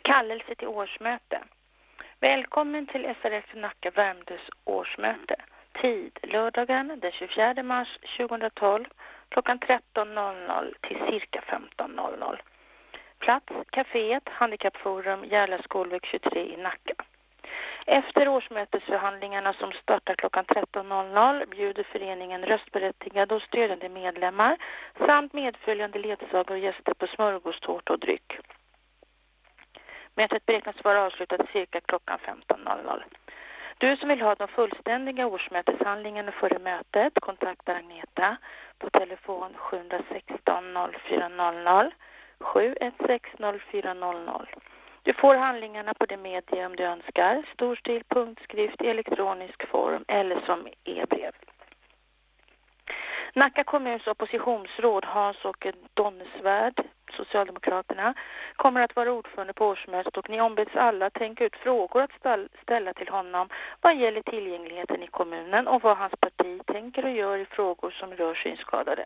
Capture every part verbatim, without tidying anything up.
Kallelse till årsmöte. Välkommen till S R F Nacka Värmdös årsmöte. Tid lördagen den tjugofjärde mars tjugohundratolv klockan tretton noll noll till cirka femton noll noll. Plats kaféet Handikappforum Järla skolväg tjugotre i Nacka. Efter årsmötesförhandlingarna som startar klockan tretton noll noll bjuder föreningen röstberättigade och stödjande medlemmar samt medföljande ledsagare och gäster på smörgåstårta och dryck. Mötet beräknas vara avslutat cirka klockan femton noll noll. Du som vill ha de fullständiga årsmöteshandlingarna före mötet kontaktar Agneta på telefon sju ett sex noll fyra noll noll sju ett sex noll fyra noll noll. Du får handlingarna på det medium du önskar, storstil, punktskrift, elektronisk form eller som e-brev. Nacka kommuns oppositionsråd Hans-Åke Donnesvärd, Socialdemokraterna, kommer att vara ordförande på årsmötet och ni ombeds alla tänka ut frågor att ställa till honom vad gäller tillgängligheten i kommunen och vad hans parti tänker och gör i frågor som rör synskadade.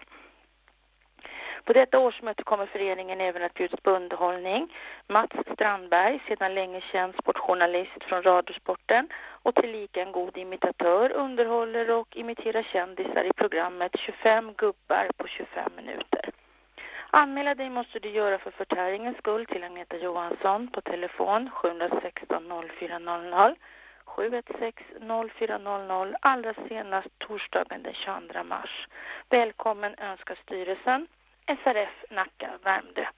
På detta årsmöte kommer föreningen även att bjuda på underhållning. Mats Strandberg, sedan länge känd sportjournalist från Radiosporten och tillika en god imitatör, underhåller och imiterar kändisar i programmet tjugofem gubbar på tjugofem minuter. Anmäla dig måste du göra för förtäringens skull till Agneta Johansson på telefon sju ett sex noll fyra noll noll sju ett sex noll fyra noll noll allra senast torsdagen den tjugoandra mars. Välkommen önskar styrelsen S R F Nacka Värmdö.